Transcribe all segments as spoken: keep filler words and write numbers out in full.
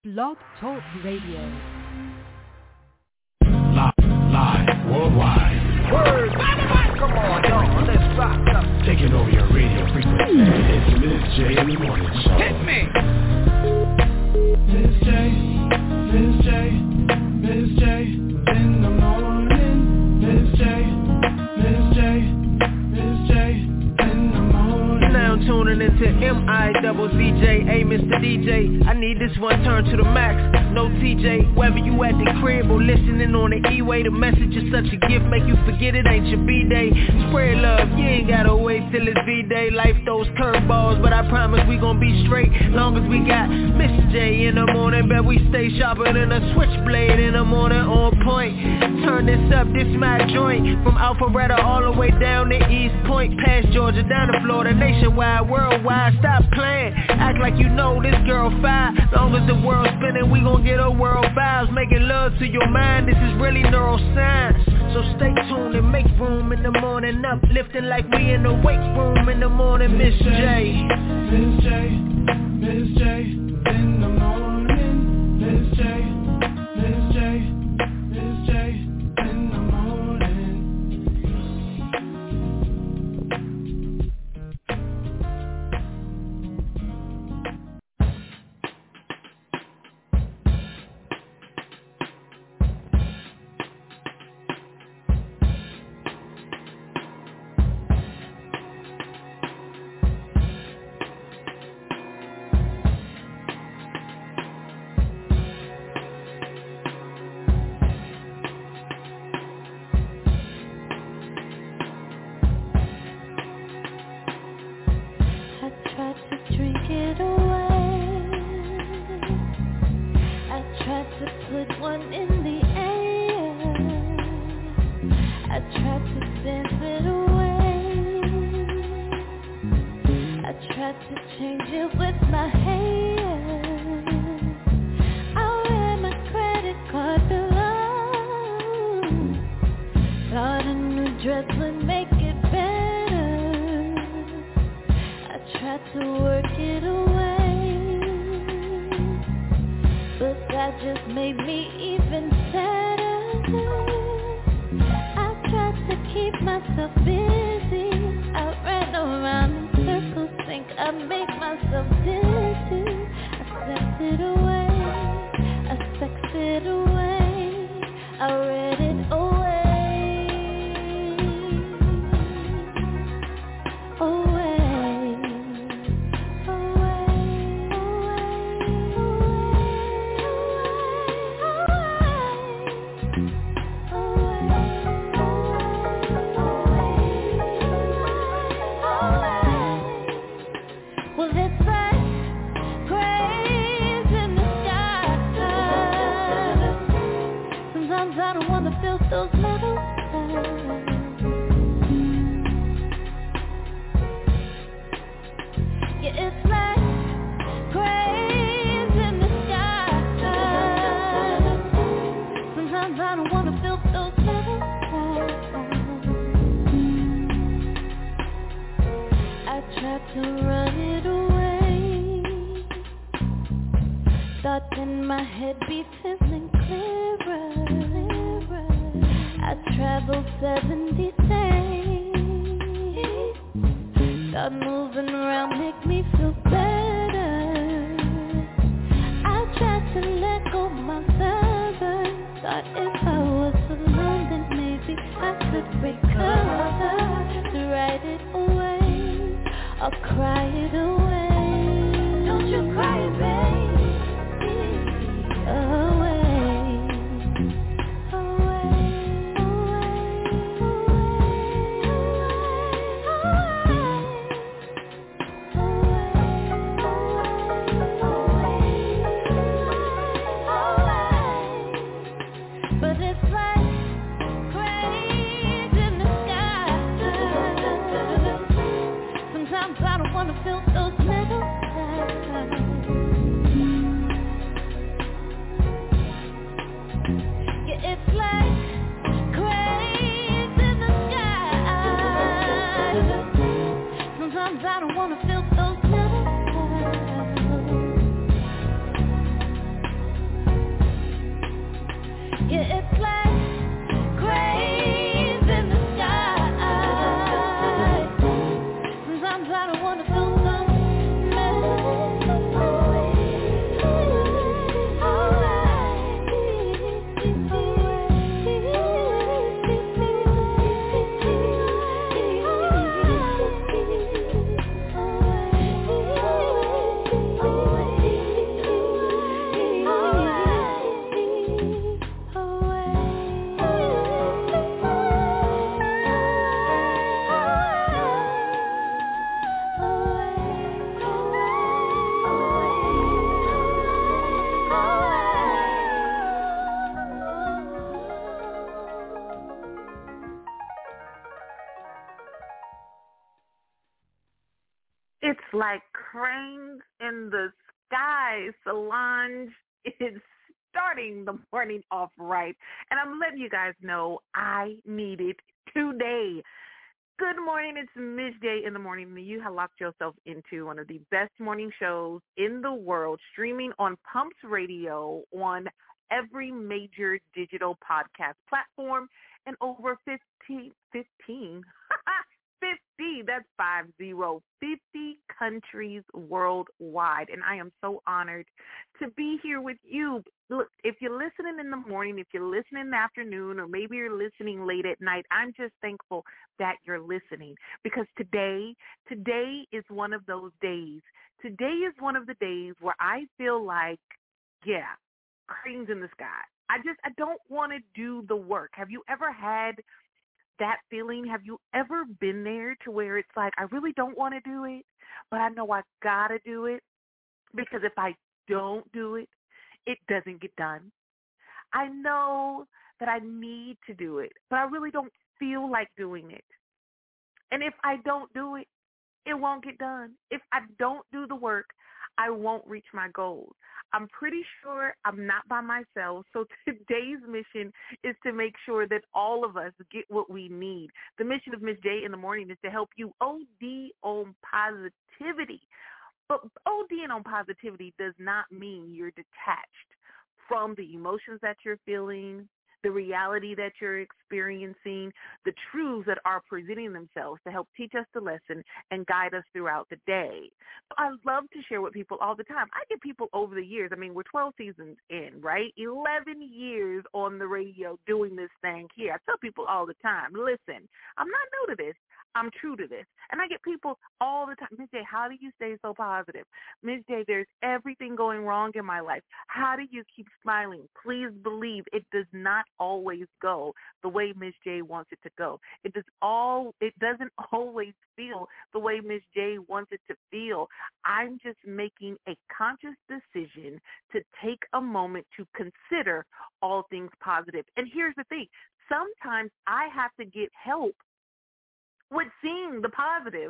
Blog Talk Radio. Live, live, worldwide. Word, come on, y'all, let's rock up. Taking over your radio frequency. It's Miz J in the morning show. Hit me. Miz J, Miz J, Miz J in the morning. Miz J, Miz J, Miz J in the morning. You're now tuning into M I double Z J, hey Mister D J. I need this one turned to the max. No T J, whether you at the crib or listening on the E-way, the message is such a gift, make you forget it ain't your B-day. Spread love, you ain't gotta wait till it's V-day. Life throws curveballs, but I promise we gon' be straight. Long as we got Miss J in the morning, bet we stay sharper than a switchblade in the morning, on point. Turn this up, this my joint. From Alpharetta all the way down to East Point, past Georgia, down to Florida, nationwide, worldwide. Stop playing, act like you know this girl fine. Long as the world's spinning, we gon' get a world vibes, making love to your mind. This is really neuroscience. So stay tuned and make room in the morning, uplifting like we in the weight room in the morning. Miss J, Miz J, Miz J in the morning. Miz J, Miz J, Miz J in the morning. Sometimes I don't wanna feel those like cranes in the sky. Solange is starting the morning off right, and I'm letting you guys know I need it today. Good morning, it's Miz J in the morning, and you have locked yourself into one of the best morning shows in the world, streaming on Pumps Radio on every major digital podcast platform and over fifteen, fifteen, fifty, that's five zero, fifty countries worldwide. And I am so honored to be here with you. Look, if you're listening in the morning, if you're listening in the afternoon, or maybe you're listening late at night, I'm just thankful that you're listening, because today, today is one of those days. Today is one of the days where I feel like, yeah, cranes in the sky. I just, I don't want to do the work. Have you ever had that feeling? Have you ever been there to where it's like, I really don't want to do it, but I know I got to do it, because if I don't do it, it doesn't get done. I know that I need to do it, but I really don't feel like doing it. And if I don't do it, it won't get done. If I don't do the work, I won't reach my goals. I'm pretty sure I'm not by myself, so today's mission is to make sure that all of us get what we need. The mission of Miz J in the morning is to help you O D on positivity. But ODing on positivity does not mean you're detached from the emotions that you're feeling, the reality that you're experiencing, the truths that are presenting themselves to help teach us the lesson and guide us throughout the day. I love to share with people all the time. I get people over the years. I mean, we're twelve seasons in, right? eleven years on the radio doing this thing here. I tell people all the time, listen, I'm not new to this. I'm true to this. And I get people all the time, Miz J, how do you stay so positive? Miz J, there's everything going wrong in my life. How do you keep smiling? Please believe it does not always go the way Miz J wants it to go. It does all. It doesn't always feel the way Miz J wants it to feel. I'm just making a conscious decision to take a moment to consider all things positive. And here's the thing. Sometimes I have to get help with seeing the positive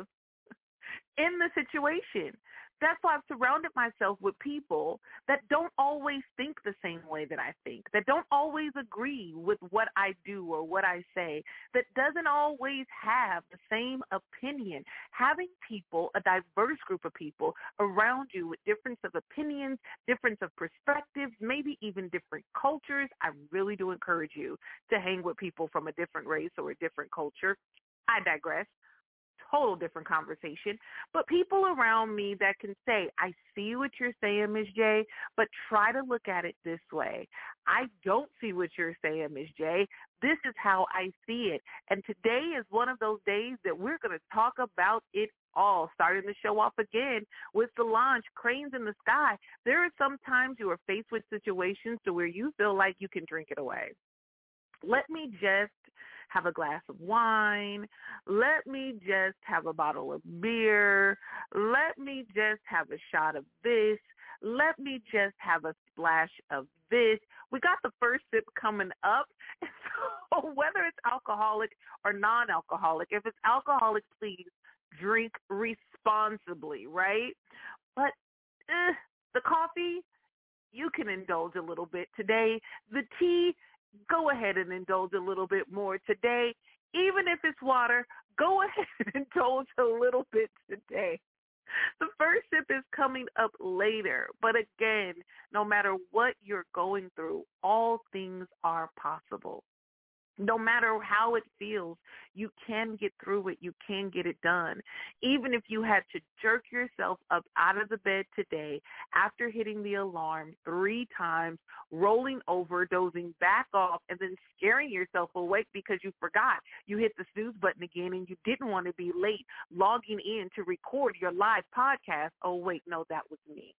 in the situation. That's why I've surrounded myself with people that don't always think the same way that I think, that don't always agree with what I do or what I say, that doesn't always have the same opinion. Having people, a diverse group of people around you with difference of opinions, difference of perspectives, maybe even different cultures, I really do encourage you to hang with people from a different race or a different culture. I digress. Total different conversation. But people around me that can say, I see what you're saying, Miz J, but try to look at it this way. I don't see what you're saying, Miz J. This is how I see it. And today is one of those days that we're going to talk about it all, starting the show off again with Solange, cranes in the sky. There are some times you are faced with situations to where you feel like you can drink it away. Let me just have a glass of wine. Let me just have a bottle of beer. Let me just have a shot of this. Let me just have a splash of this. We got the first sip coming up. So whether it's alcoholic or non-alcoholic, if it's alcoholic, please drink responsibly, right? But eh, the coffee, you can indulge a little bit today. The tea, go ahead and indulge a little bit more today. Even if it's water, go ahead and indulge a little bit today. The first sip is coming up later. But again, no matter what you're going through, all things are possible. No matter how it feels, you can get through it. You can get it done. Even if you had to jerk yourself up out of the bed today after hitting the alarm three times, rolling over, dozing back off, and then scaring yourself awake because you forgot you hit the snooze button again and you didn't want to be late logging in to record your live podcast. Oh, wait, no, that was me.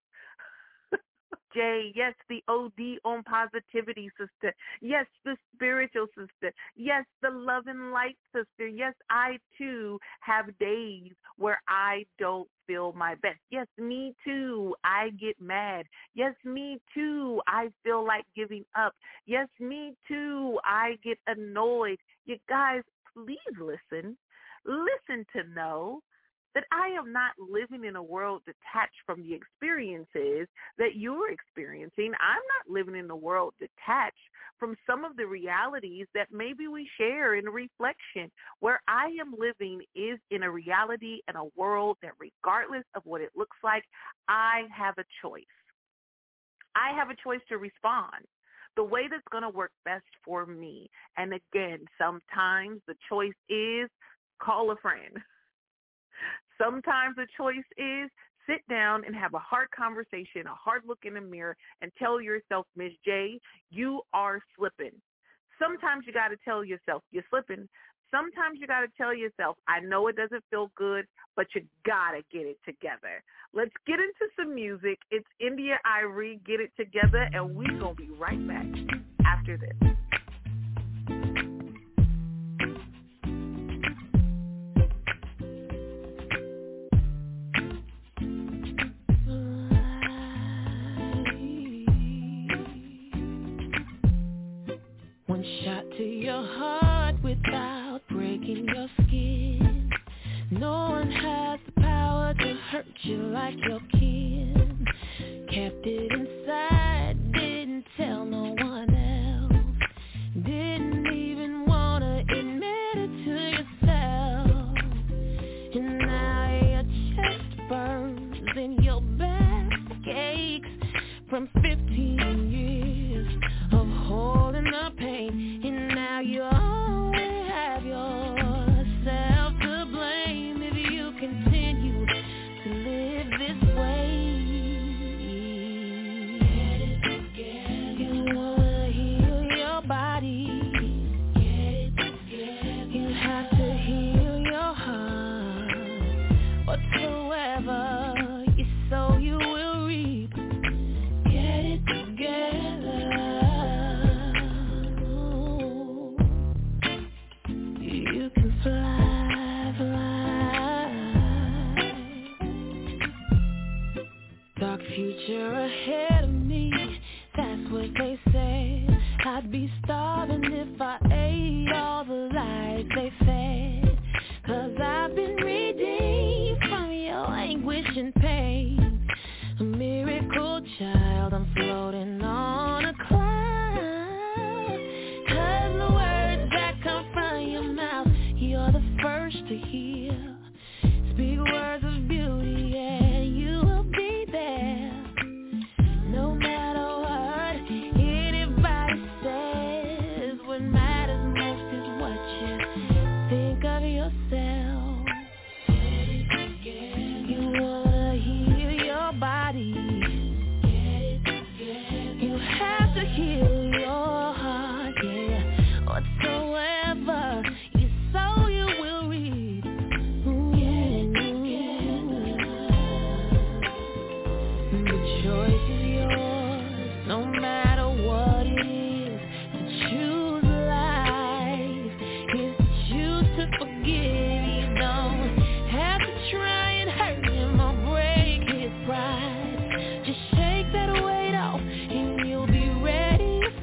Jay, yes, the O D on positivity sister. Yes, the spiritual sister. Yes, the love and light sister. Yes, I too have days where I don't feel my best. Yes, me too. I get mad. Yes, me too. I feel like giving up. Yes, me too. I get annoyed. You guys, please listen. Listen to know that I am not living in a world detached from the experiences that you're experiencing. I'm not living in a world detached from some of the realities that maybe we share in reflection. Where I am living is in a reality and a world that regardless of what it looks like, I have a choice. I have a choice to respond the way that's going to work best for me. And again, sometimes the choice is call a friend. Sometimes the choice is sit down and have a hard conversation, a hard look in the mirror, and tell yourself, Miss J, you are slipping. Sometimes you got to tell yourself you're slipping. Sometimes you got to tell yourself, I know it doesn't feel good, but you got to get it together. Let's get into some music. It's India Arie, Get It Together, and we're going to be right back after this. One shot to your heart without breaking your skin. No one has the power to hurt you like your kin. Kept it inside, didn't tell no one else. Didn't even wanna admit it to yourself. And now your chest burns and your back aches from fifteen years of holding the pain. And now you only have yourself to blame if you continue to live this way. Get it together. You wanna heal your body. Get it together. You have to heal your heart. Whatsoever you sow, you will reap. Get it together. You can fly, fly. Dark future ahead of me, that's what they say. I'd be starving if I ate all the lies they fed. Cause I've been redeemed from your anguish and pain. A miracle child, I'm floating on a cloud. Cause the words that come from your mouth, you're the first to hear. Speak words of beauty and you will be there. No matter what anybody says, what matters most is what you think of yourself. You wanna heal your body. You have to heal your heart, yeah. Whatsoever you sow, you will reap. The choice is yours, no matter what it is. To choose life is to choose to forgive. You don't have to try and hurt him or break his pride. Just shake that weight off and you'll be ready to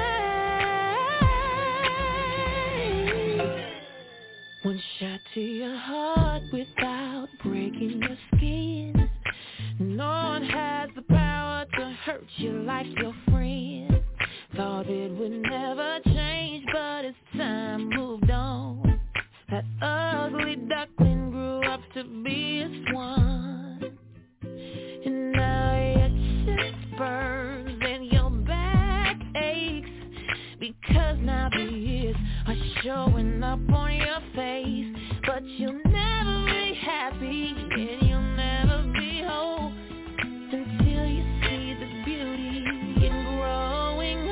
fly. One shot to your heart without breaking your skin. No one has the power to hurt you like your friend. Thought it would never change, but as time moved on, that ugly duckling grew up to be a swan. And now your chest burns and your back aches, because now the years are showing up on your face. But you'll never be happy and you'll never be whole until you see the beauty in growing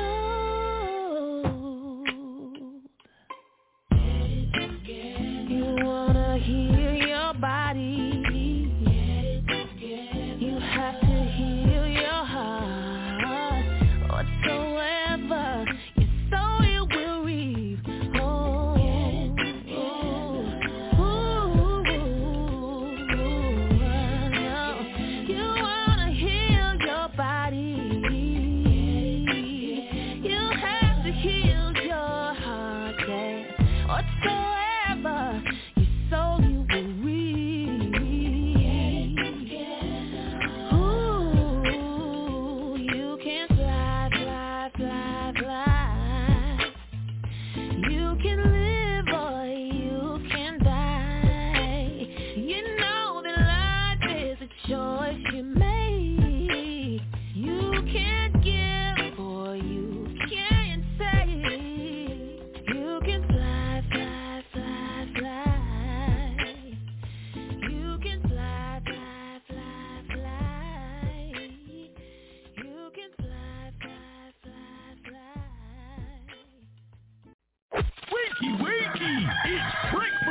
old. You wanna heal your body. You have to heal your heart. Whatsoever you sow, you will reap. Oh, oh, oh, you wanna heal your body. You have to heal your heart, yeah. Whatsoever you sow, you will reap.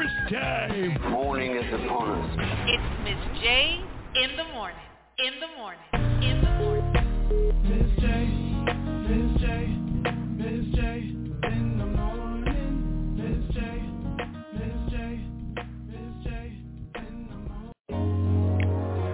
Breakfast time. Morning is upon us. It's Miss J in the morning. In the morning. In the morning. Miss J, Miss J, Miss J, in the morning. Miss J, Miss J, Miss J, in the morning.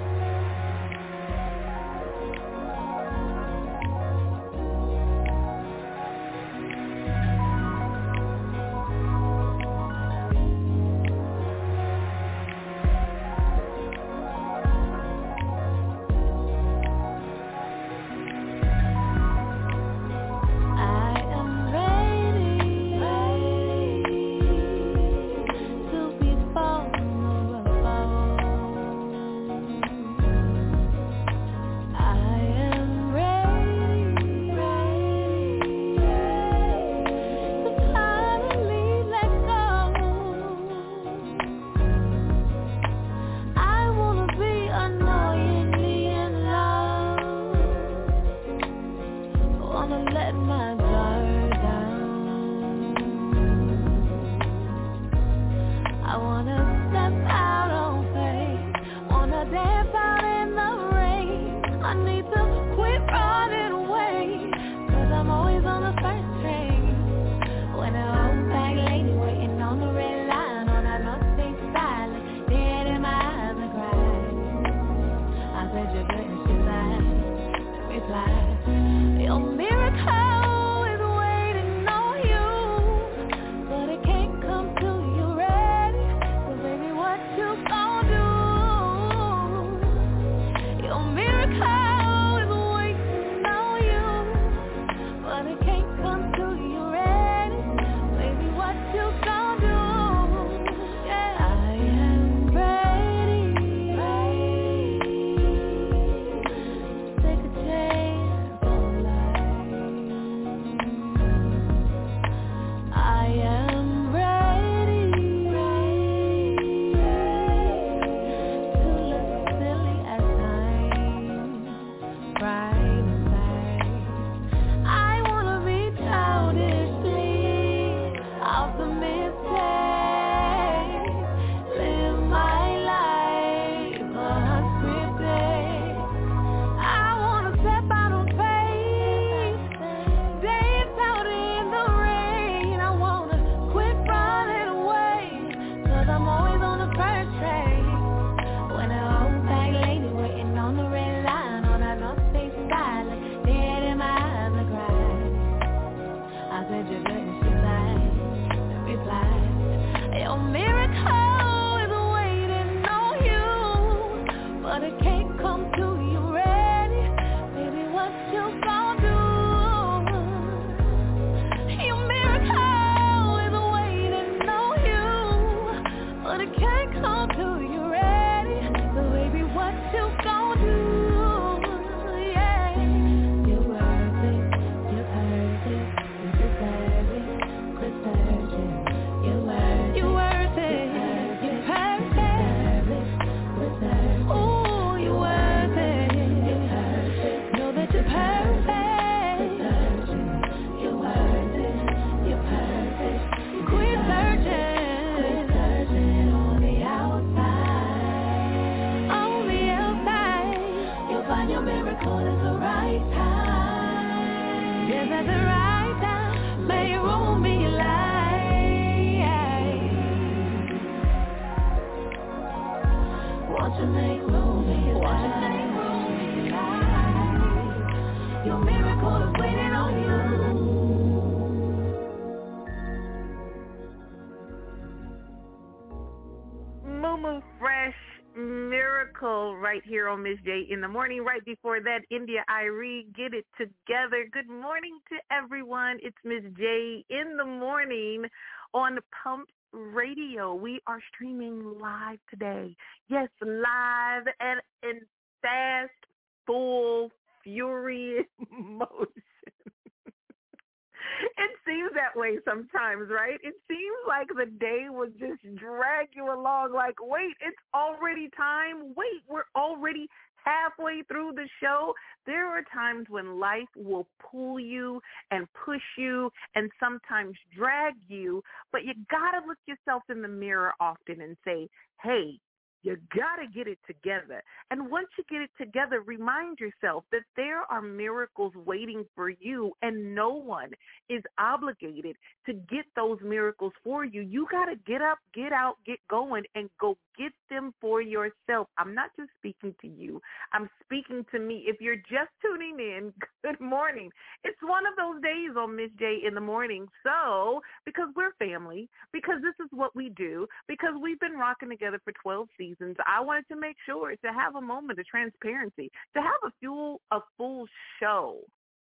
Right here on Miss J in the morning. Right before that, India Irie, Get It Together. Good morning to everyone. It's Miss J in the morning on Pump Radio. We are streaming live today. Yes, live and in fast, full, furious motion. It seems that way sometimes, right? It seems like the day will just drag you along like, wait, it's already time. Wait, we're already halfway through the show, there are times when life will pull you and push you and sometimes drag you, but you got to look yourself in the mirror often and say, hey, you got to get it together. And once you get it together, remind yourself that there are miracles waiting for you, and no one is obligated to get those miracles for you. You got to get up, get out, get going, and go get them for yourself. I'm not just speaking to you. I'm speaking to me. If you're just tuning in, good morning. It's one of those days on Miss J in the morning. So, because we're family, because this is what we do, because we've been rocking together for twelve seasons, I wanted to make sure to have a moment of transparency, to have a full, a full show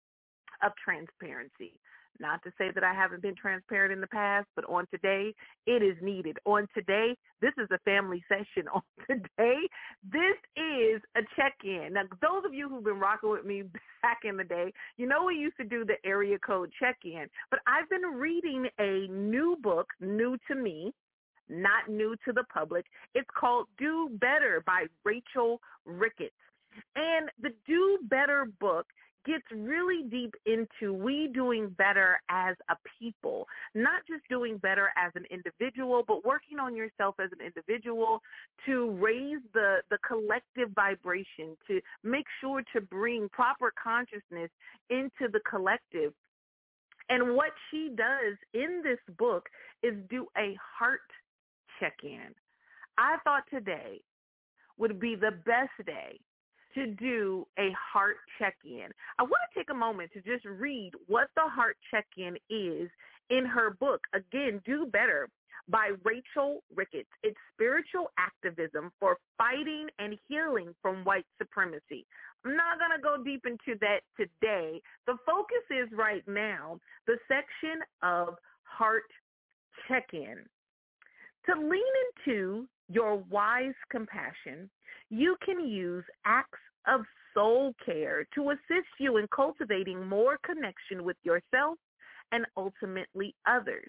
of transparency. Not to say that I haven't been transparent in the past, but on today, it is needed. On today, this is a family session. On today, this is a check-in. Now, those of you who've been rocking with me back in the day, you know we used to do the area code check-in, but I've been reading a new book, new to me, not new to the public. It's called Do Better by Rachel Ricketts. And the Do Better book gets really deep into we doing better as a people, not just doing better as an individual, but working on yourself as an individual to raise the, the collective vibration, to make sure to bring proper consciousness into the collective. And what she does in this book is do a heart check-in. I thought today would be the best day to do a heart check-in. I want to take a moment to just read what the heart check-in is in her book. Again, Do Better by Rachel Ricketts. It's spiritual activism for fighting and healing from white supremacy. I'm not going to go deep into that today. The focus is right now the section of heart check-in. To lean into your wise compassion, you can use acts of soul care to assist you in cultivating more connection with yourself and ultimately others.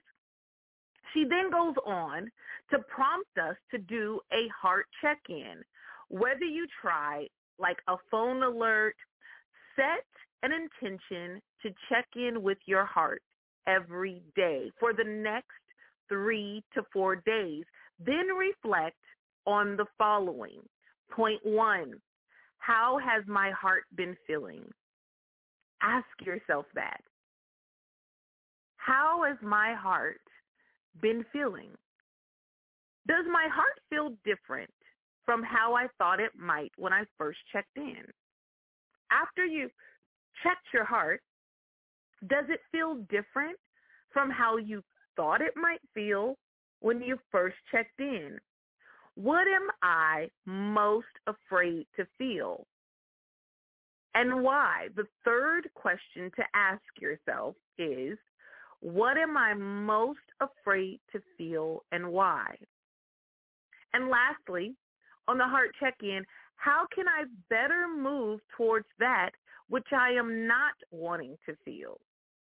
She then goes on to prompt us to do a heart check-in. Whether you try like a phone alert, set an intention to check in with your heart every day for the next three to four days. Then reflect on the following. Point one, how has my heart been feeling? Ask yourself that. How has my heart been feeling? Does my heart feel different from how I thought it might when I first checked in? After you checked your heart, does it feel different from how you thought it might feel when you first checked in? What am I most afraid to feel? And why? The third question to ask yourself is, what am I most afraid to feel and why? And lastly, on the heart check-in, how can I better move towards that which I am not wanting to feel?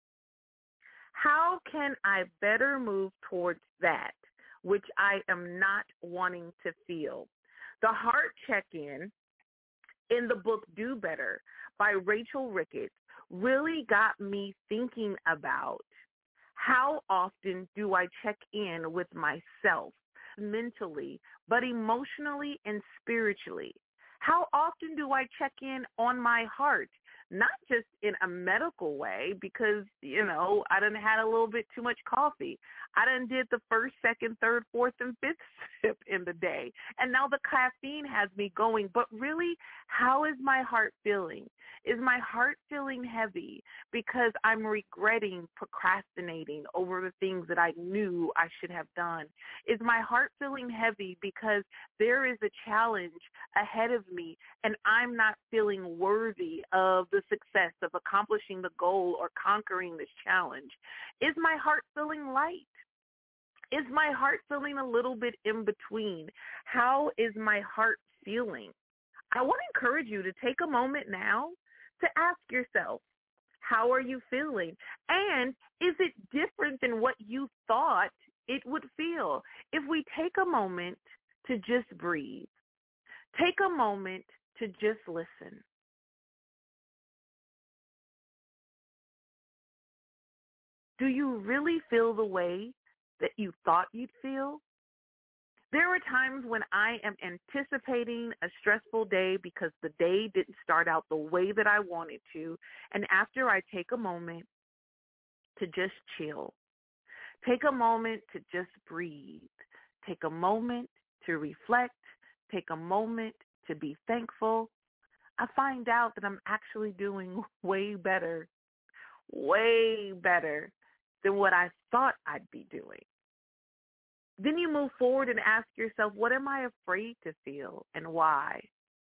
How can I better move towards that which I am not wanting to feel? The heart check-in in the book Do Better by Rachel Ricketts really got me thinking about how often do I check in with myself mentally, but emotionally and spiritually? How often do I check in on my heart? Not just in a medical way because, you know, I done had a little bit too much coffee. I done did the first, second, third, fourth, and fifth sip in the day. And now the caffeine has me going. But really, how is my heart feeling? Is my heart feeling heavy because I'm regretting procrastinating over the things that I knew I should have done? Is my heart feeling heavy because there is a challenge ahead of me and I'm not feeling worthy of the success of accomplishing the goal or conquering this challenge? Is my heart feeling light? Is my heart feeling a little bit in between? How is my heart feeling? I want to encourage you to take a moment now to ask yourself, how are you feeling? And is it different than what you thought it would feel? If we take a moment to just breathe, take a moment to just listen. Do you really feel the way that you thought you'd feel? There are times when I am anticipating a stressful day because the day didn't start out the way that I wanted to, and after I take a moment to just chill, take a moment to just breathe, take a moment to reflect, take a moment to be thankful, I find out that I'm actually doing way better, way better than what I thought I'd be doing. Then you move forward and ask yourself, what am I afraid to feel and why?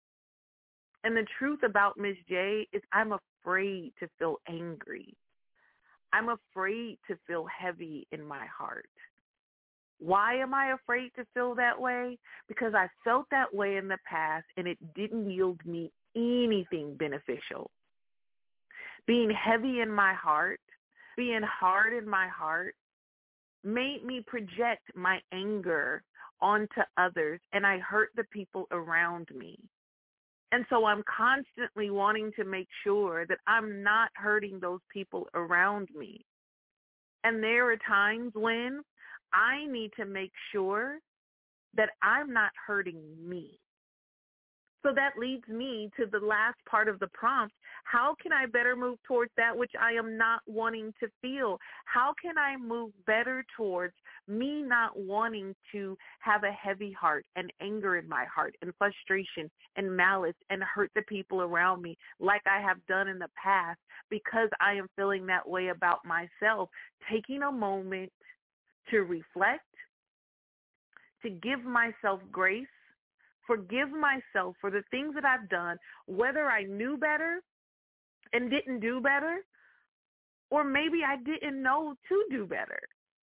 And the truth about Miss J is I'm afraid to feel angry. I'm afraid to feel heavy in my heart. Why am I afraid to feel that way? Because I felt that way in the past and it didn't yield me anything beneficial. Being heavy in my heart, being hard in my heart, made me project my anger onto others, and I hurt the people around me. And so I'm constantly wanting to make sure that I'm not hurting those people around me. And there are times when I need to make sure that I'm not hurting me. So that leads me to the last part of the prompt. How can I better move towards that which I am not wanting to feel? How can I move better towards me not wanting to have a heavy heart and anger in my heart and frustration and malice and hurt the people around me like I have done in the past because I am feeling that way about myself? Taking a moment to reflect, to give myself grace, forgive myself for the things that I've done, whether I knew better and didn't do better, or maybe I didn't know to do better.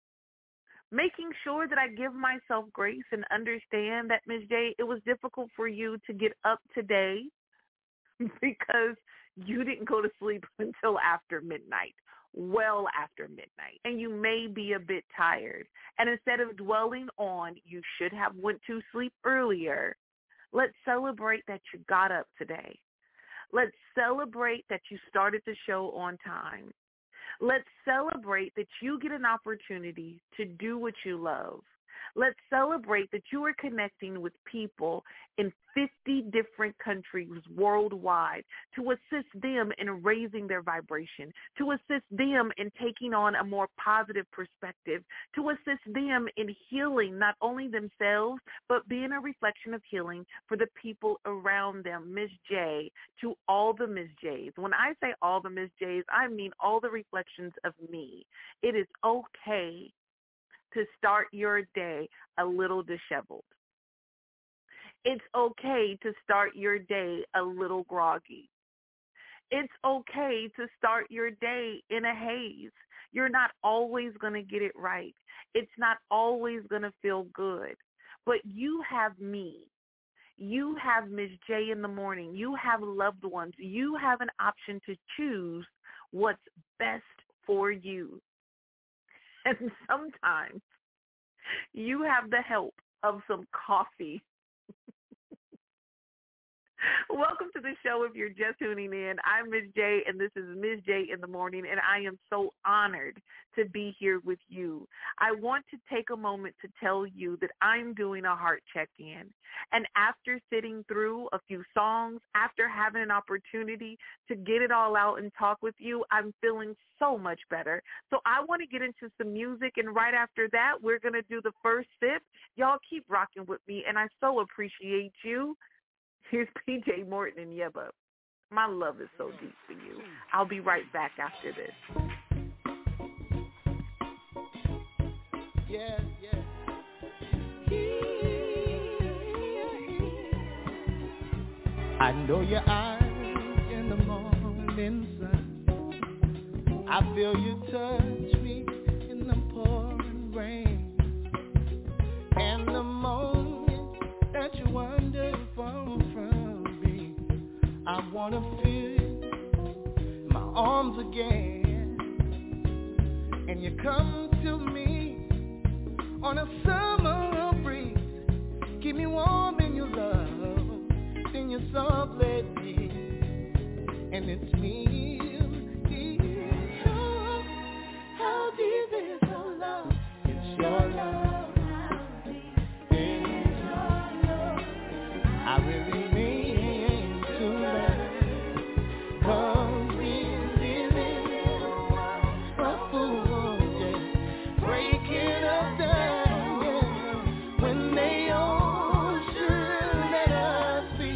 Making sure that I give myself grace and understand that, Miz J, it was difficult for you to get up today because you didn't go to sleep until after midnight, well after midnight, and you may be a bit tired. And instead of dwelling on you should have went to sleep earlier, let's celebrate that you got up today. Let's celebrate that you started the show on time. Let's celebrate that you get an opportunity to do what you love. Let's celebrate that you are connecting with people in fifty different countries worldwide to assist them in raising their vibration, to assist them in taking on a more positive perspective, to assist them in healing not only themselves, but being a reflection of healing for the people around them. Miz J, to all the Miz J's. When I say all the Miz J's, I mean all the reflections of me. It is okay to start your day a little disheveled. It's okay to start your day a little groggy. It's okay to start your day in a haze. You're not always going to get it right. It's not always going to feel good. But you have me. You have Miz J in the morning. You have loved ones. You have an option to choose what's best for you. And sometimes you have the help of some coffee. Welcome to the show. If you're just tuning in, I'm Miz J, and this is Miz J in the Morning, and I am so honored to be here with you. I want to take a moment to tell you that I'm doing a heart check-in, and after sitting through a few songs, after having an opportunity to get it all out and talk with you, I'm feeling so much better. So I want to get into some music, and right after that, we're going to do the first sip. Y'all keep rocking with me, and I so appreciate you. Here's P J Morton and Yebba. My love is so deep for you. I'll be right back after this. Yeah, yeah. I know your eyes in the morning sun. I feel you touch me in the pouring rain. And the moment that you wander from I wanna feel you in my arms again, and you come to me on a summer breeze, keep me warm in your love, seen you soft lately, and it's me. How deep is your love? It's your love. How deep is your love? I really mean to love. Cause we live in a fool, yeah. Breaking us down, yeah. When they all should let us be.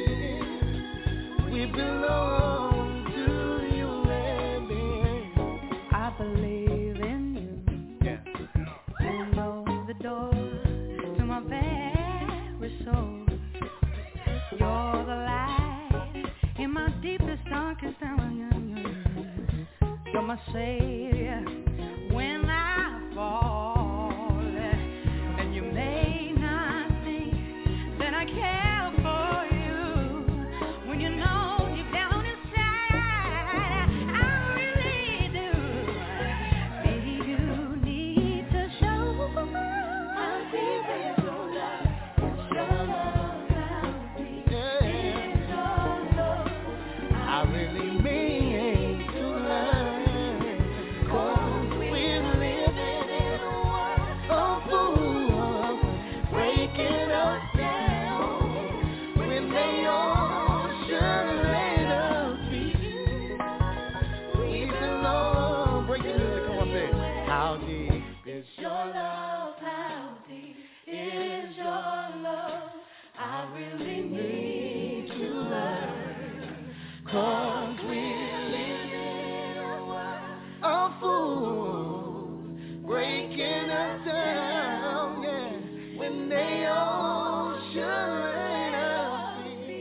We belong to you and me. I believe in you. Yeah. You know the door to my very soul. You're the light in my deepest, darkest hour. You're my savior when I fall. And you may not think that I care for you when you know deep down inside I really do. Maybe you need to show how deep is your love. It's your love, how deep is your love. I really mean to love. Cause we're living in a world of fools, breaking us down when they all should let us be. We belong. Break the music, come on, baby. How deep is your love? How deep is your love? I really need to learn. Cause we're living in a world of fools, breaking us down, yeah, when they all should let us be.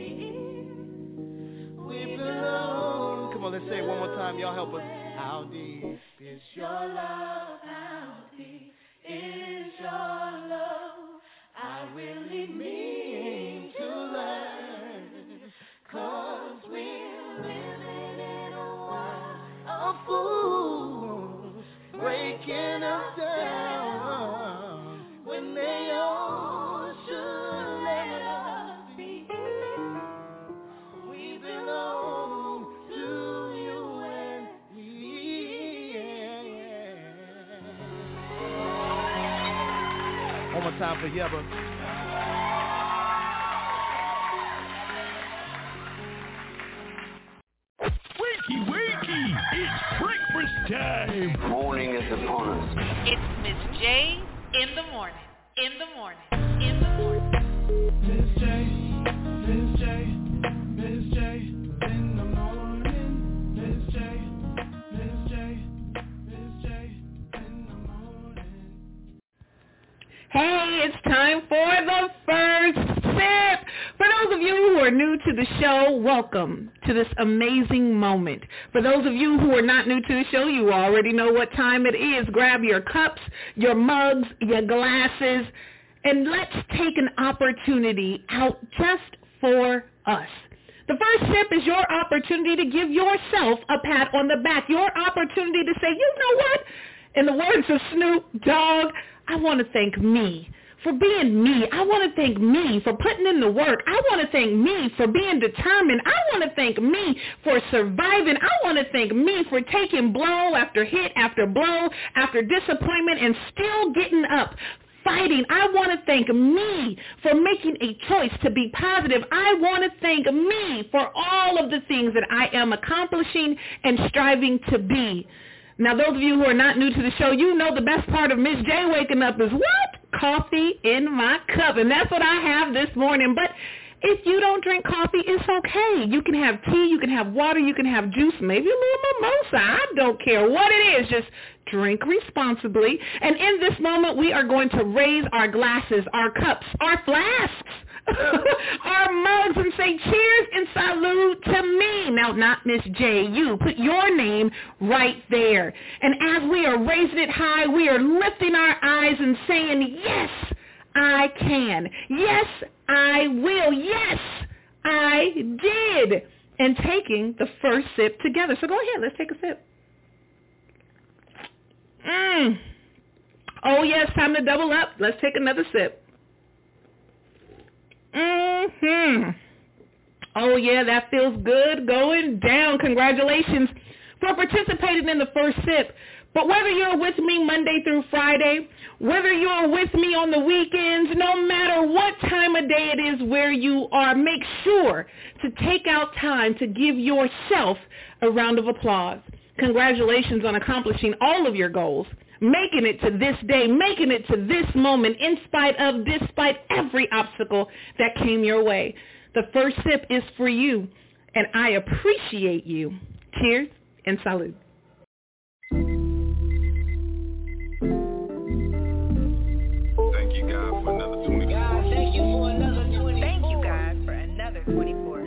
We belong. Come on, let's say it one more time. Y'all help us. How deep is your love? How deep is your love? I really Mean to learn. Cause we're living in a world of fools, breaking us down when they all should let us be. We belong to you and me. One more time for Yeba. Wakey, wakey! It's breakfast time! Morning is upon us. It's Miss J in the morning. In the morning. In the morning. Miss J, Miss J, Miss J, in the morning. Miss J, Miss J, Miss J, in the morning. Hey, it's time for the first sip. For those of you who are new to the show, welcome to this amazing moment. For those of you who are not new to the show, you already know what time it is. Grab your cups, your mugs, your glasses, and let's take an opportunity out just for us. The first sip is your opportunity to give yourself a pat on the back, your opportunity to say, you know what? In the words of Snoop Dogg, I want to thank me for being me. I want to thank me for putting in the work. I want to thank me for being determined. I want to thank me for surviving. I want to thank me for taking blow after hit after blow after disappointment and still getting up, fighting. I want to thank me for making a choice to be positive. I want to thank me for all of the things that I am accomplishing and striving to be. Now, those of you who are not new to the show, you know the best part of Miss J waking up is what? Coffee in my cup. And that's what I have this morning. But if you don't drink coffee, it's okay. You can have tea, you can have water, you can have juice, maybe a little mimosa. I don't care what it is. Just drink responsibly. And in this moment, we are going to raise our glasses, our cups, our flasks, our mugs, and say cheers and salute to me. Now, not Miss J, you. Put your name right there. And as we are raising it high, we are lifting our eyes and saying, yes, I can. Yes, I will. Yes, I did. And taking the first sip together. So go ahead. Let's take a sip. Mmm. Oh, yes, time to double up. Let's take another sip. Mm-hmm. Oh, yeah, that feels good going down. Congratulations for participating in the first sip. But whether you're with me Monday through Friday, whether you're with me on the weekends, no matter what time of day it is where you are, make sure to take out time to give yourself a round of applause. Congratulations on accomplishing all of your goals, making it to this day, making it to this moment, in spite of, despite every obstacle that came your way. The first sip is for you, and I appreciate you. Cheers and salute. Thank you, God, for another twenty-four. God, thank you for another twenty-four. Thank you, God, for another twenty-four.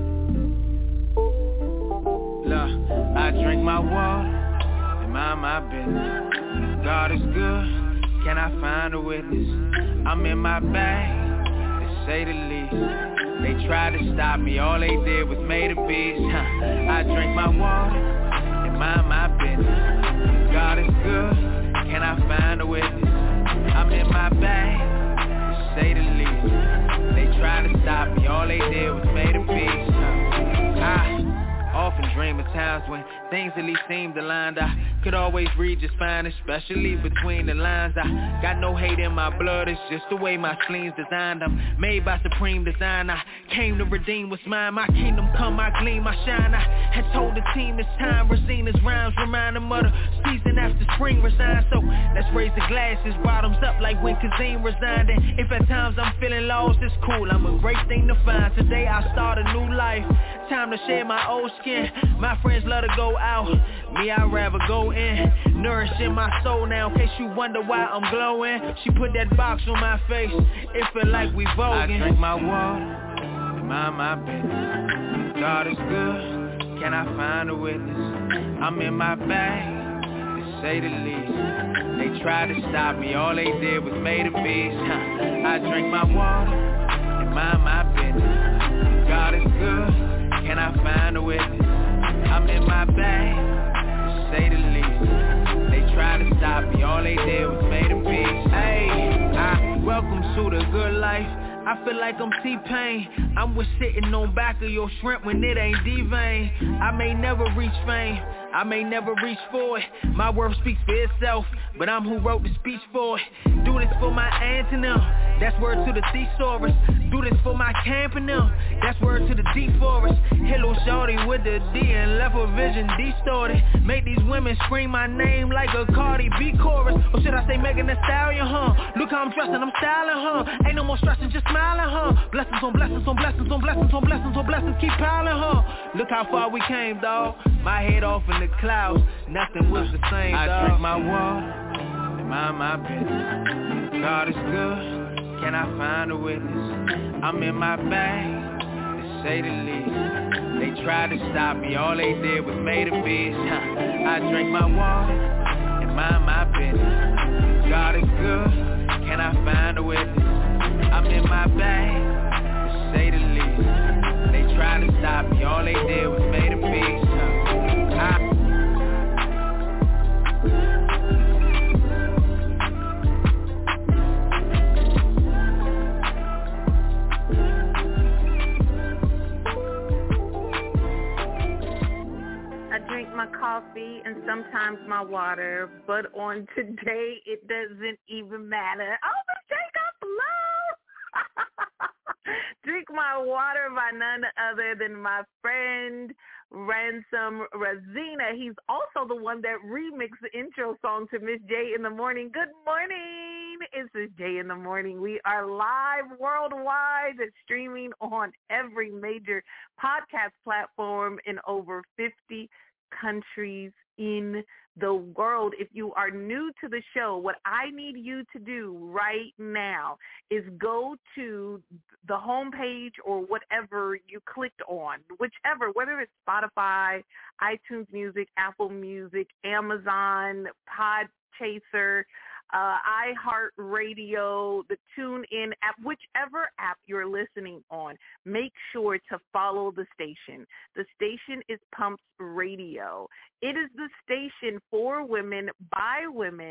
Look, I drink my water and mind my business. God is good, can I find a witness? I'm in my bag, to say the least. They tried to stop me, all they did was made a beast. Huh. I drink my water and mind my business. God is good, can I find a witness? I'm in my bag, to say the least. They tried to stop me, all they did was made a beast. Huh. I often dream of times when things at least seemed aligned. I could always read just fine, especially between the lines. I got no hate in my blood, it's just the way my sleeves designed. I'm made by supreme design. I came to redeem what's mine. My kingdom come, I gleam, I shine. I had told the team it's time. Rosina's rhymes remind them of the season after spring resigned. So let's raise the glasses, bottoms up like when Kazim resigned. And if at times I'm feeling lost, it's cool, I'm a great thing to find. Today I start a new life, time to shed my old skin. My friends love to go out, me I'd rather go in, nourishing my soul now. In case you wonder why I'm glowing, she put that box on my face, it feel like we voguing. I drink my water, and mind my business. God is good, can I find a witness? I'm in my bag, to say the least. They tried to stop me, all they did was made a beast. Huh. I drink my water, and mind my business. God is good, can I find a witness? I'm in my bag, to say the least. They tried to stop me, all they did was made a beast. Hey, I welcome to the good life. I feel like I'm T-Pain. I'm with sitting on back of your shrimp when it ain't D-Vein. I may never reach fame, I may never reach for it. My worth speaks for itself, but I'm who wrote the speech for it. Do this for my aunt and them, that's word to the thesaurus. Do this for my camp and them, that's word to the deep forest. Hello shorty with the D and left her vision distorted. Make these women scream my name like a Cardi B chorus. Or should I say Megan Thee Stallion, huh? Look how I'm dressing, I'm styling, huh? Ain't no more stressing, just smiling, huh? Blessings on blessings on blessings on blessings on blessings on blessings keep piling, huh? Look how far we came, dawg. My head off in the clouds, nothing was the same, dawg. I drink my water, and mind my business. God is good, can I find a witness? I'm in my bag, to say the least. They tried to stop me, all they did was made a beast. Huh. I drink my water, and mind my business. God is good, can I find a witness? I'm in my bag, to say the least. They tried to stop me, all they did was made a beast. Huh. I drink my coffee and sometimes my water, but on today it doesn't even matter. Oh, the Jacob Low! Drink my water by none other than my friend Ransom Rosina. He's also the one that remixed the intro song to Miss J in the Morning. Good morning. It's Miss J in the Morning. We are live worldwide, streaming on every major podcast platform in over fifty countries in the world. If you are new to the show, what I need you to do right now is go to the homepage or whatever you clicked on, whichever, whether it's Spotify, iTunes Music, Apple Music, Amazon, Podchaser, uh, iHeartRadio, the TuneIn app, whichever app you're listening on, make sure to follow the station. The station is Pumps Radio. It is the station for women, by women,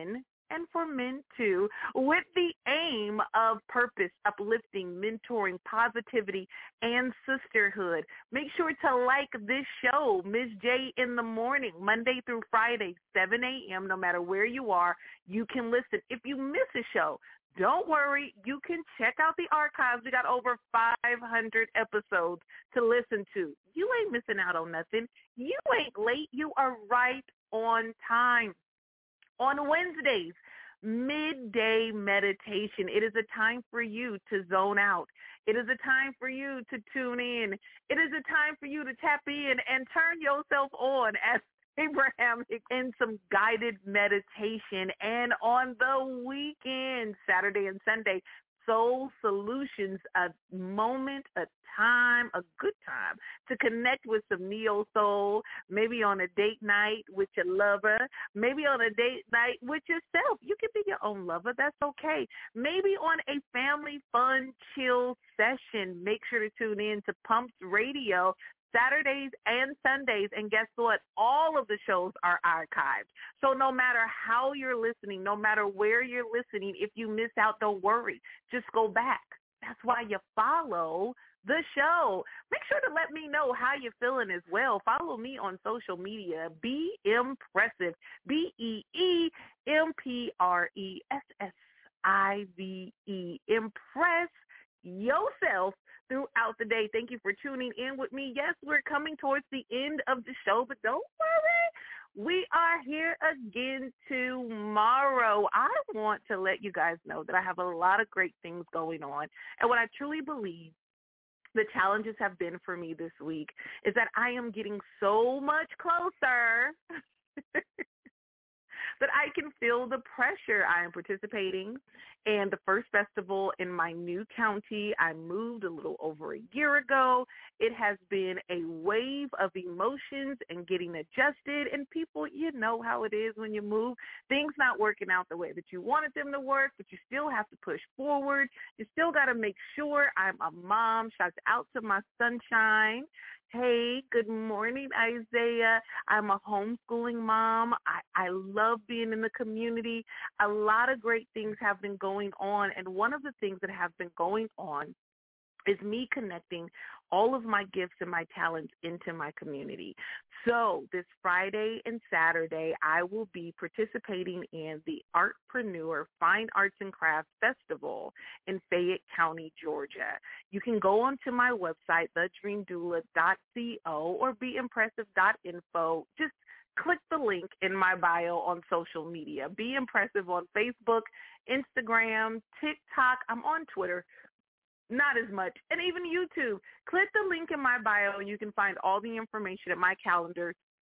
and for men too, with the aim of purpose, uplifting, mentoring, positivity, and sisterhood. Make sure to like this show, Miz J in the Morning, Monday through Friday, seven a.m. No matter where you are, you can listen. If you miss a show, don't worry. You can check out the archives. We got over five hundred episodes to listen to. You ain't missing out on nothing. You ain't late. You are right on time. On Wednesdays, midday meditation. It is a time for you to zone out. It is a time for you to tune in. It is a time for you to tap in and turn yourself on as Abraham in some guided meditation. And on the weekend, Saturday and Sunday, Soul Solutions, a moment, a time, a good time to connect with some neo soul, maybe on a date night with your lover, maybe on a date night with yourself. You can be your own lover. That's okay. Maybe on a family fun, chill session. Make sure to tune in to Pumps Radio Saturdays and Sundays, and guess what? All of the shows are archived. So no matter how you're listening, no matter where you're listening, if you miss out, don't worry. Just go back. That's why you follow the show. Make sure to let me know how you're feeling as well. Follow me on social media, Be Impressive, B E E M P R E S S I V E. Impress yourself throughout the day. Thank you for tuning in with me. Yes, we're coming towards the end of the show, but don't worry. We are here again tomorrow. I want to let you guys know that I have a lot of great things going on. And what I truly believe the challenges have been for me this week is that I am getting so much closer that I can feel the pressure. I am participating in the first festival in my new county. I moved a little over a year ago. It has been a wave of emotions and getting adjusted. And people, you know how it is when you move. Things not working out the way that you wanted them to work, but you still have to push forward. You still got to make sure. I'm a mom. Shout out to my sunshine. Hey, good morning, Isaiah. I'm a homeschooling mom. I, I love being in the community. A lot of great things have been going on, and one of the things that have been going on is me connecting all of my gifts and my talents into my community. So this Friday and Saturday, I will be participating in the Artpreneur Fine Arts and Crafts Festival in Fayette County, Georgia. You can go onto my website, the dream doula dot co or be impressive dot info. Just click the link in my bio on social media. Be Impressive on Facebook, Instagram, TikTok. I'm on Twitter. Not as much. And even YouTube. Click the link in my bio and you can find all the information at my calendar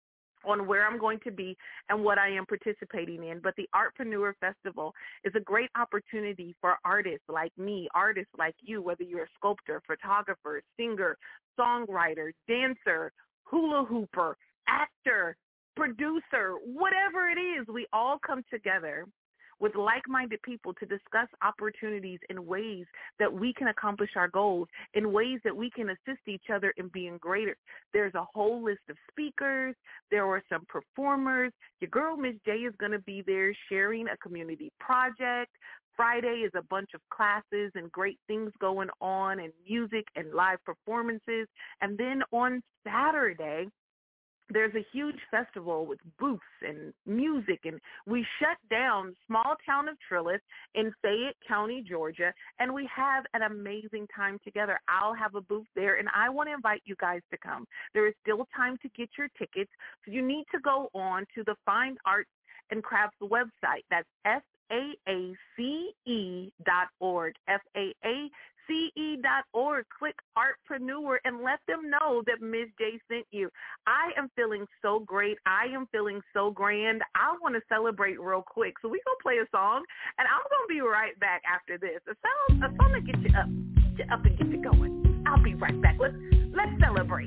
on where I'm going to be and what I am participating in. But the Artpreneur Festival is a great opportunity for artists like me, artists like you, whether you're a sculptor, photographer, singer, songwriter, dancer, hula hooper, actor, producer, whatever it is, we all come together with like-minded people to discuss opportunities in ways that we can accomplish our goals, in ways that we can assist each other in being greater. There's a whole list of speakers. There are some performers. Your girl, Miz J, is going to be there sharing a community project. Friday is a bunch of classes and great things going on and music and live performances. And then on Saturday, there's a huge festival with booths and music, and we shut down small town of Trillis in Fayette County, Georgia, and we have an amazing time together. I'll have a booth there, and I want to invite you guys to come. There is still time to get your tickets, so you need to go on to the Fine Arts and Crafts website. That's F A A C E dot org, F A A C E dot org. Click Artpreneur and let them know that Miz J sent you. I am feeling so great. I am feeling so grand. I want to celebrate real quick. So we're going to play a song, and I'm going to be right back after this. A song, a song to get you up, get you up and get you going. I'll be right back. Let's, let's celebrate.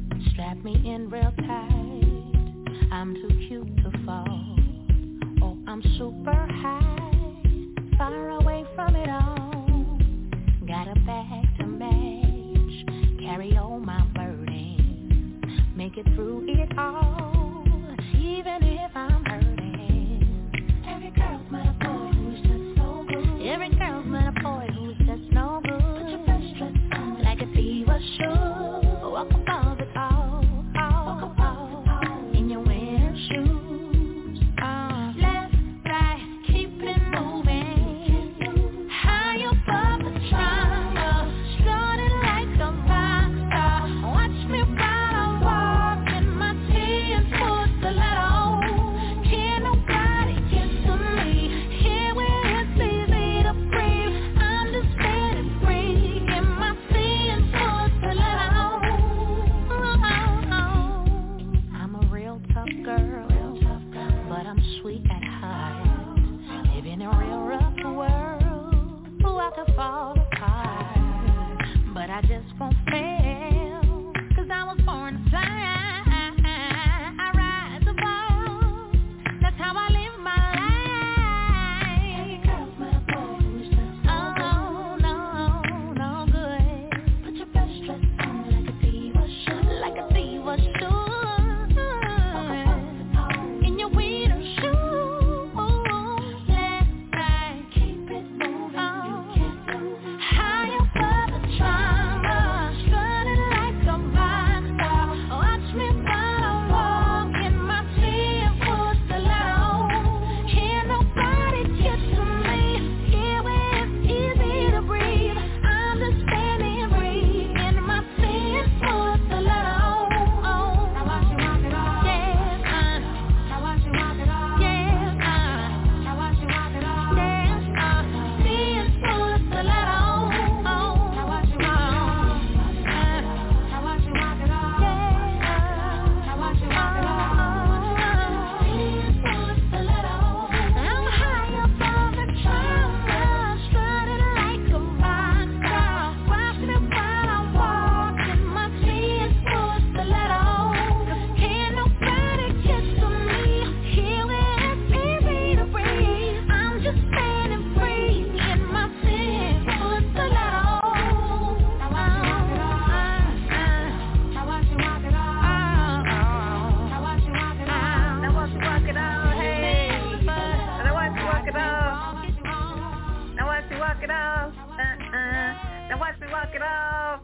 Me in real tight, I'm too cute to fall. Oh, I'm I'm super high, far away from it all. Got a bag to match, carry all my burdens, make it through it all, even if I'm hurting. Every girl's met a boy who's just no good. Every girl's met a boy who's just no good. Put your best dress on like a diva should. Walk above it all, all, walk above it all, in your winter shoes. Uh, left, right, keep it moving, high above the trauma, started like a rock star. Watch me while I walk in my tears, put the light on. Can't nobody get to me, here where it's easy to breathe. I'm just getting free, in my sins, put the light on. I'm a real tough girl, but I'm sweet at heart. Live in a real rough world, ooh, I could fall apart, but I just won't fail, cause I was born to fly. I rise above, that's how I live my life. Oh, no, no good. Put your best dress on like a diva should. Like a diva should. In your winter shoes. Left, right, keep it moving. High above the trauma, strutting like a rock star. Watch me while I walk in my tears, put the light on. Can't nobody get to me, here where it's easy to breathe. I'm just standing free, in my sins, put the light on. Now watch you walk it off. Yeah, uh. Now watch you walk it off. Yeah, uh. Now watch you walk it off. Yeah, uh. Sins, put the light on. Now watch you walk it off. Uh. Now watch you walk it off. Yeah, uh. Now watch you walk it off. Sins, put the light on. I'm high above the trauma, strutting like a rock star. Watch me while I walk in my sins, put the light on. Can't nobody get to me, here where it's easy to breathe. I'm just standing free, in my sins, put the light on. Now watch you walk it off. Now watch you walk it off. Now watch you walk it off. Hey. Now watch you walk it off. Now watch you walk it off. Uh-uh. Now watch me walk it off.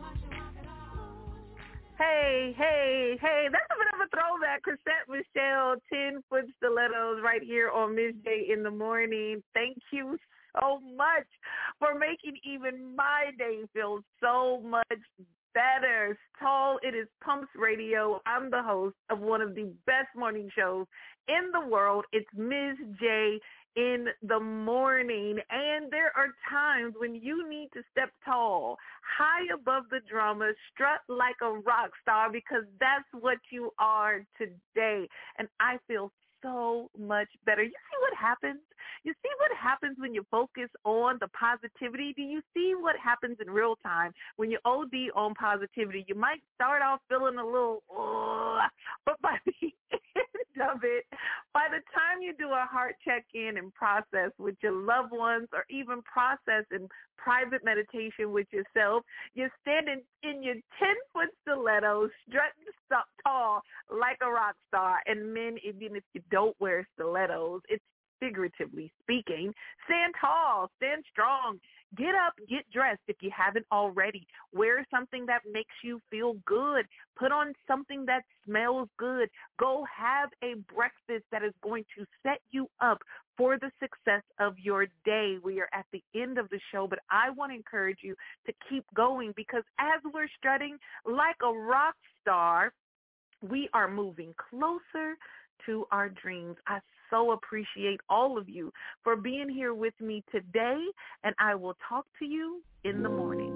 Hey, hey, hey, that's a bit of a throwback. Chrisette Michele, ten foot stilettos right here on Miz J in the morning. Thank you so much for making even my day feel so much better. Tall, it is Pumps Radio. I'm the host of one of the best morning shows in the world. It's Miz J in the morning, and there are times when you need to step tall, high above the drama, strut like a rock star, because that's what you are today. And I feel so much better. You see what happens? You see what happens when you focus on the positivity? Do you see what happens in real time when you O D on positivity? You might start off feeling a little, uh, but by the end of it, by the time you do a heart check-in and process with your loved ones, or even process in private meditation with yourself, you're standing in your ten-foot stilettos, strutting st- tall like a rock star. And men, even if you don't wear stilettos, it's figuratively speaking, stand tall, stand strong, get up, get dressed if you haven't already. Wear something that makes you feel good. Put on something that smells good. Go have a breakfast that is going to set you up for the success of your day. We are at the end of the show, but I want to encourage you to keep going, because as we're strutting like a rock star, we are moving closer to our dreams. I so appreciate all of you for being here with me today, and I will talk to you in the morning.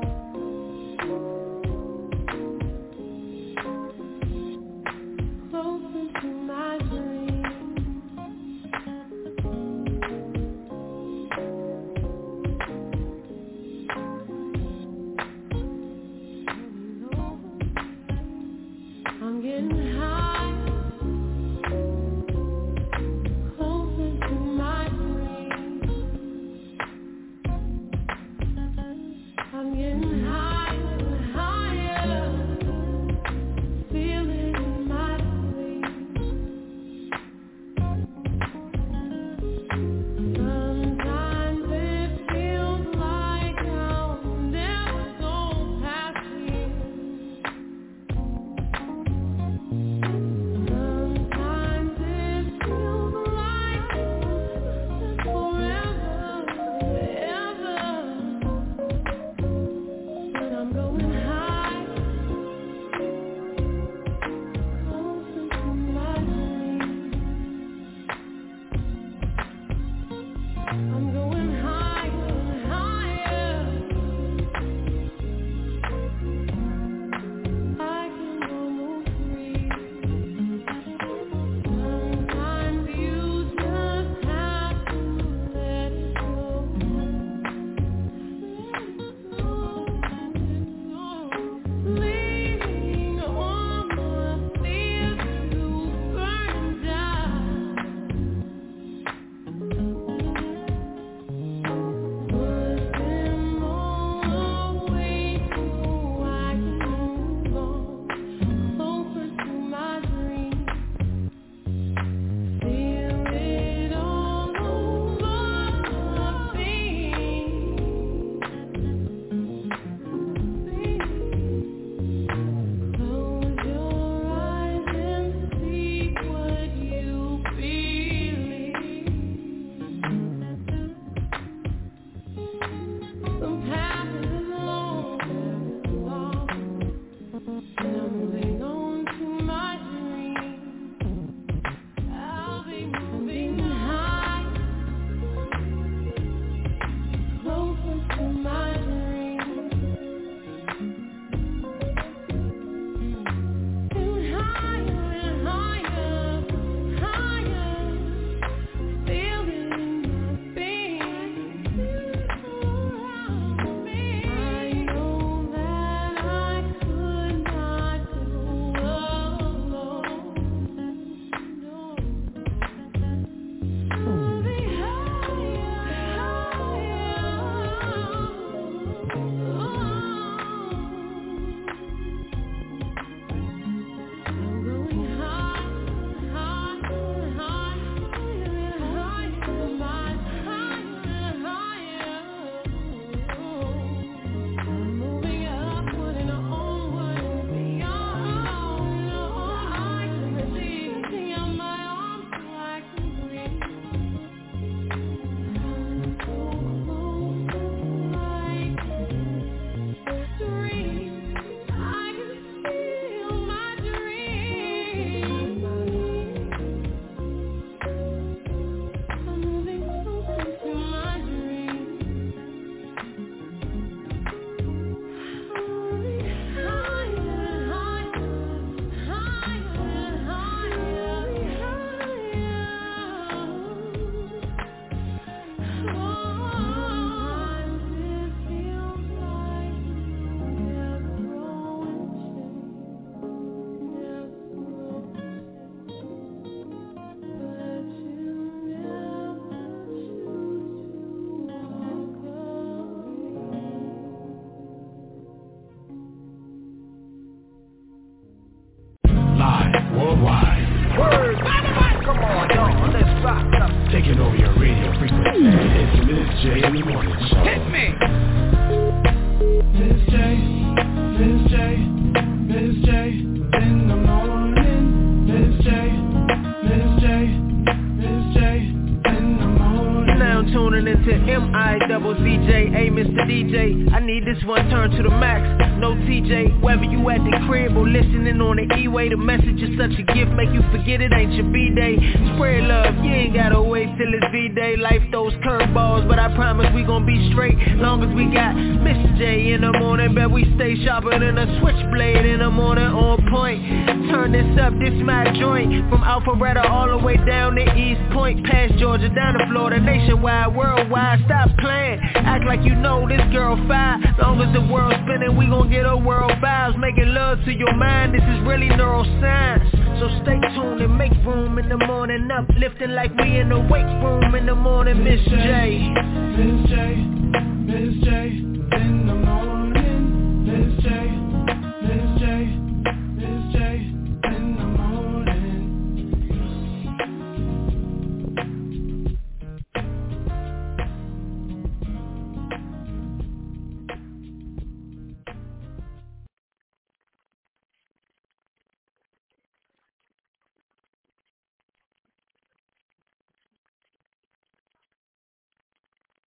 Oh worldwide. Word. Come on, y'all, let's rock up. Taking over your radio frequency. It's Miss J in the Morning Show. Hit me. Miss J, Miss J, Miss J in the morning. Miss J, Miss J, Miss J in the morning. You're now tuning into M I double C J, hey Mister D J. I need this one turned to the max. No T J, whether you at the crib or listening on the E-way, the message is such a gift, make you forget it ain't your B-day. Spread love, you ain't gotta wait till it's V-day. Life throws curveballs, but I promise we gon' be straight. Long as we got Miss J in the morning, bet we stay sharper than a switchblade in the morning, on point. Turn this up, this my joint. From Alpharetta all the way down to East Point, past Georgia, down to Florida, nationwide, worldwide. Stop playing, act like you know this girl fine. Long as the world's spinning, we gon' get a world vibes. Making love to your mind, this is really neuro more signs. So stay tuned and make room in the morning. Uplifting like we in the weight room in the morning. Miss J, Miss J, Miss J, in the morning.